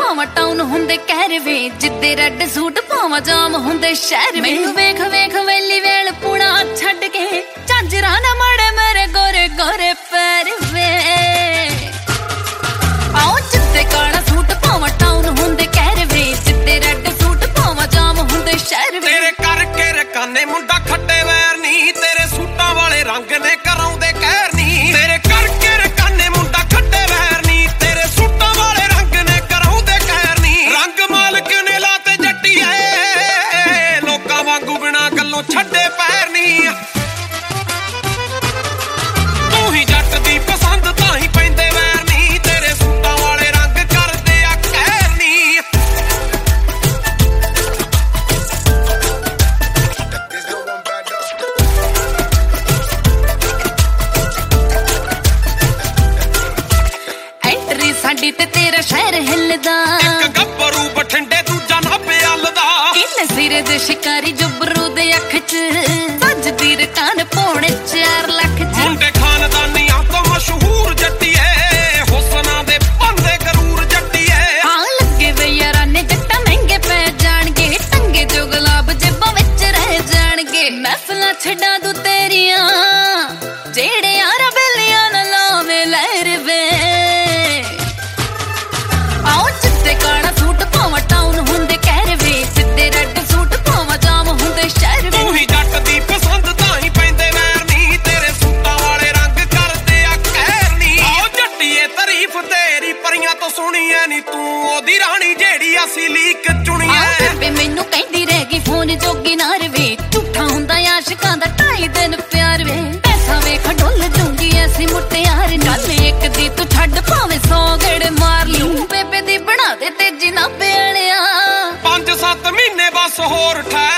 ਪਾਵਾਂ ਟਾਊਨ ਹੁੰਦੇ ਕਹਿਰ ਵੇ ਜਿੱਦੇ ਰੈੱਡ ਸੂਟ ਪਾਵਾਂ ਜਾਮ ਹੁੰਦੇ ਸ਼ਹਿਰ ਮੈਨੂੰ ਵੇਖ ਵੇਖ ਵੈਲੀ ਵੇਲ ਪੁਣਾ ਛੱਡ ਕੇ ਝਾਂਜਰਾ ਨਾ ਮੜੇ ਮੇਰੇ ਗੋਰੇ ਗੋਰੇ ਪੈਰ ਵੇ ਆਓ ਜਿੱਦੇ ਕਾਲਾ ਸੂਟ ਪਾਵਾਂ ਟਾਊਨ ਹੁੰਦੇ ਕਹਿਰ ਵੇ ਜਿੱਦੇ ਰੈੱਡ ਸੂਟ ਪਾਵਾਂ ਜਾਮ ਹੁੰਦੇ ਸ਼ਹਿਰ ਵੇ ਤੇਰੇ ਕਰਕੇ ਰਕਾਨੇ ਮੁੰਡਾ ਖੱਟੇ ਵੈਰ ਨਹੀਂ ਤੇਰੇ ਸੂਟਾਂ ਵਾਲੇ ਰੰਗ ਨੇ ਕਰਾਉਂਦੇ ਕਹਿਰ ਨਹੀਂ ਤੇਰੇ ਕਰਕੇ ਰਕਾਨੇ ਮੁੰਡਾ ਖੱਟੇ ਵੈਰ ਨਹੀਂ ਤੇਰੇ ਸੂਟਾਂ ਵਾਲੇ ਰੰਗ ਨੇ ਕਰਾਉਂਦੇ ਕਹਿਰ ਨਹੀਂ ਰੰਗ ਮਾਲਕ ਨੇ ਲਾਤੇ ਜੱਟੀਏ ਲੋਕਾਂ ਵਾਂਗੂ ਬਿਨਾ ਗੱਲੋਂ ਛੱਡੇ ਪੈਰ ਨਹੀਂ ਤੂੰ ਹੀ ਜੱਟ ਦੀ ਪਸੰਦ ਤਾਂ ਹੀ ਪੈਂਦੇ ਵੈਰ ਨਹੀਂ ਤੇਰੇ ਸੂਟਾਂ ਵਾਲੇ ਰੰਗ ਕਰਦੇ ਆ ਕਹਿਰ ਨਹੀਂ ਐਂਟਰੀ ਸਾਡੀ ਤੇ ਤੇਰਾ ਸ਼ਹਿਰ ਹਿੱਲਦਾ ਇੱਕ ਗੱਭਰੂ ਬਠਿੰਡੇ ਦੂਜਾ ਨਾਭੇ ਹੱਲਦਾ ਕਿੰਨੇ ਸਿਰੇ ਦੇ ਸ਼ਿਕਾਰੀ ਜੁਬਰੂ ਦੇ ਅੱਖ 'ਚ ਵੱਜਦੀ ਰਕਾਨ ਪੌਣੇ 4 ਲੱਖ 'ਚ ਮੁੰਡੇ ਖਾਨਦਾਨੀਆਂ ਤੋਂ ਮਸ਼ਹੂਰ ਜੱਟੀਏ ਹੁਸਨਾਂ ਦੇ ਬੰਦੇ ਗਰੂਰ ਜੱਟੀਏ ਹਾਂ ਲੱਗੇ ਵੇ ਯਾਰਾਂ ਨੇ ਜੱਟਾਂ ਮਹਿੰਗੇ ਪੈ ਜਾਣਗੇ ਟੰਗੇ ਜੋ ਗੁਲਾਬ ਜੇਬਾਂ ਵਿੱਚ ਰਹਿ ਜਾਣਗੇ ਮਹਿਫਲਾਂ ਛੱਡਾਂ ਦੂ ਤੇਰੀਆਂ ਜਿਹੜੇ ਯਾਰਾਂ ਬੇਲੀਆਂ ਨਾ ਲਾਵੇ ਲਹਿਰ ਵੇ ਆਓ ਜਿੱਦੇ ਕਾਲਾ ਸੂਟ ਪਾਵਾਂ ਟਾਊਨ ਹੁੰਦੇ ਕਹਿਰ ਵੇ ਜਿੱਦੇ ਰੈੱਡ ਸੂਟ ਪਾਵਾਂ ਜਾਮ ਹੁੰਦੇ ਸ਼ਹਿਰ ਵੇ ਤੂੰ ਹੀ ਜੱਟ ਦੀ ਪਸੰਦ ਤਾਂ ਹੀ ਪੈਂਦੇ ਵੈਰ ਨਹੀਂ ਤੇਰੇ ਸੂਟਾਂ ਵਾਲੇ ਰੰਗ ਕਰਦੇ ਆ ਕਹਿਰ ਨਹੀਂ ਆਓ ਜੱਟੀਏ ਤਾਰੀਫ ਤੇਰੀ ਪਰੀਆਂ ਤੋਂ ਸੁਣੀ ਐ ਨੀ ਤੂੰ ਉਹਦੀ ਰਾਣੀ ਜਿਹੜੀ ਅਸੀਂ ਲੀਕ ਚੁਣੀ ਐ ਬੇਬੇ ਮੈਨੂੰ ਕਹਿੰਦੀ ਰਹਿ ਗਈ ਫੋਨ ਜੋਗੀ ਨਾ ਰਵੇ ਝੂਠਾ ਹੁੰਦਾ ਆਸ਼ਿਕਾਂ ਦਾ 2.5 ਦਿਨ ਪਿਆਰ ਵੇ ਪੈਸਾ ਵੇਖ ਡੁੱਲ ਜੂੰਗੀ ਐਸੀ ਮੁਟਿਆਰ ਨਾਲ ਇੱਕ ਦੀ ਤੂੰ ਛੱਡ ਭਾਵੇਂ 100 ਗੇੜੇ ਮਾਰ ਲੂੰ ਬੇਬੇ ਦੀ ਬਣਾ ਦੇ ਤੇਜੀ ਨਾ ਪਿਆਲਿਆ 5-7 ਮਹੀਨੇ ਬਸ ਹੋਰ ਠਹਿਰ